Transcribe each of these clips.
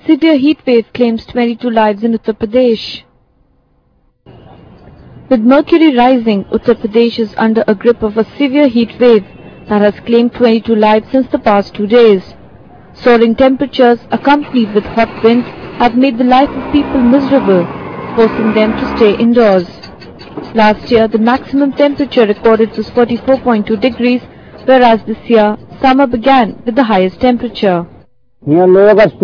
Severe heat wave claims 22 lives in Uttar Pradesh. With mercury rising, Uttar Pradesh is under a grip of a severe heat wave that has claimed 22 lives since the past 2 days. Soaring temperatures accompanied with hot winds have made the life of people miserable, forcing them to stay indoors. Last year, the maximum temperature recorded was 44.2 degrees, whereas this year, summer began with the highest temperature. यहाँ लोगों का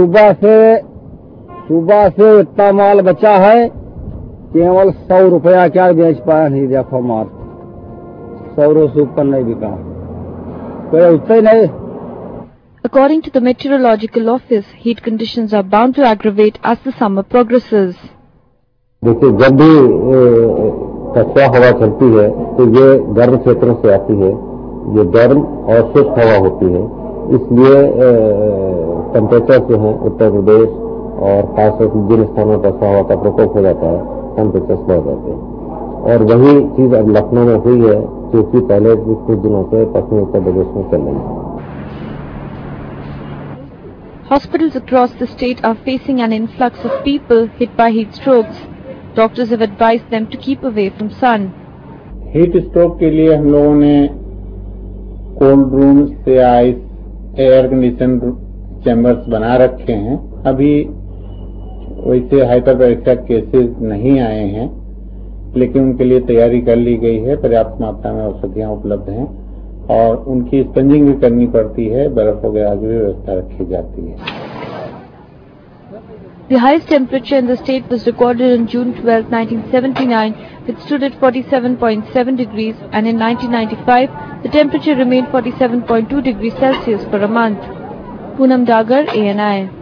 सुबह से इतना माल बचा है केवल 100 रुपया क्या बेच पाया नहीं। देखो माल 100 से ऊपर नहीं बिका, कोई उतना ही नहीं। According to the Meteorological Office, heat conditions are bound to aggravate as the summer progresses. देखिए, जब भी कच्चा हवा चलती है तो ये गर्म क्षेत्रों से आती है, ये गर्म और शुष्क हवा होती है, इसलिए टेम्परेचर जो है उत्तर प्रदेश और खासकर जिन स्थानों पर हवा का प्रकोप हो जाता है टेम्परेचर बढ़ जाते हैं। और वही चीज अब लखनऊ में हुई है, क्योंकि पहले कुछ दिनों से पश्चिमी उत्तर प्रदेश में चल रही है। Hospitals across the state are facing an influx of people hit by heat strokes. Doctors have advised them to keep away from sun. Heat stroke के लिए हम लोगों ने कोल्ड रूम्स से एयर कंडीशन चैम्बर्स बना रखे हैं। अभी वैसे हाइपरपेरेक्सिया केसेस नहीं आए हैं, लेकिन उनके लिए तैयारी कर ली गई है। पर्याप्त मात्रा में औषधियां उपलब्ध हैं और उनकी स्पंजिंग भी करनी पड़ती है, बर्फ वगैरह की भी व्यवस्था रखी जाती है। The highest temperature in the state was recorded on June 12, 1979, which stood at 47.7 degrees, and in 1995, the temperature remained 47.2 degrees Celsius for a month. Poonam Dagar, ANI.